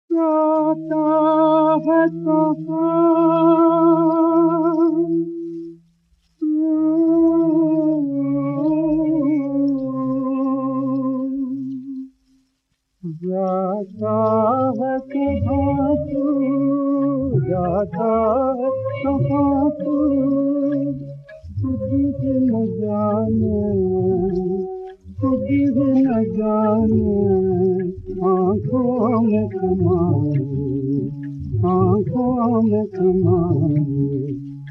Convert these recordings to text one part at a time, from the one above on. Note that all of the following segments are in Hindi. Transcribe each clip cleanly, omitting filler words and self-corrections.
जाता है कहाँ जाता है कहाँ तू, जाता है कहाँ तू, तुझ न जाने, तुझ न जाने, आँखों में समाए, आँखों में समाए।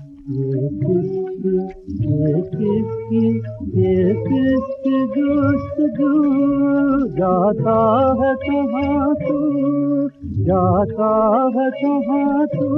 ये किसकी गुफ्तगू, जाता है कहाँ तू, जाता है कहाँ तू।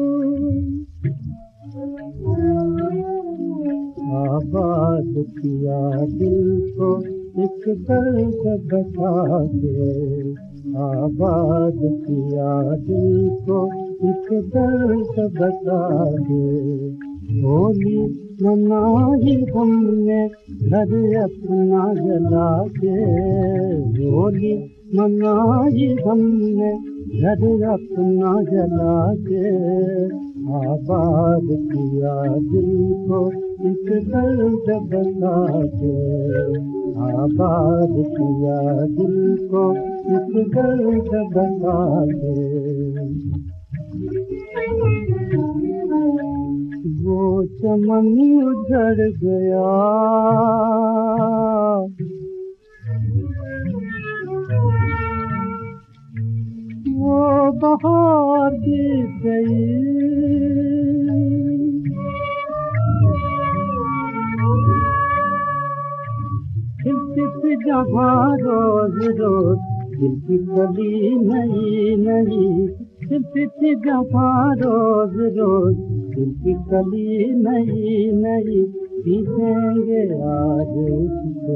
आबाद किया दिल को एक दर्द बता के, आबाद किया दिल को एक दर्द बता के। होली मनाई हमने घर अपना जला के, होली मनाई हमने घर अपना जला के। आबाद किया दिल को एक दर्द बता के, आबाद किया दिल को एक दर्द बता के। वो चमन उजड़ गया, वो बहार बीत गई, खिलती जहाँ रोज रोज दिल की कली नई नई, खिलती जहाँ रोज रोज दिल की कली नई नई। पीसेंगे आज उसको,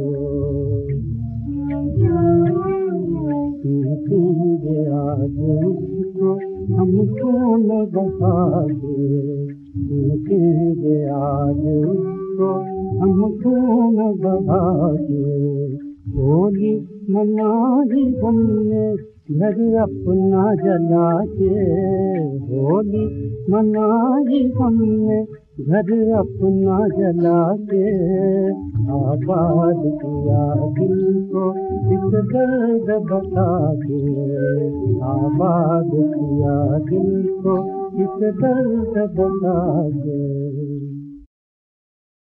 पीसेंगे आज उसको, हमको न बता दे, पीसेंगे आज उसको, हमको न बता दे। होली मनाई हमने घर अपना जला के, होली मनाई हमने घर अपना जला के। आबाद किया दिल को एक दर्द बता के, आबाद किया दिल को एक दर्द बता के।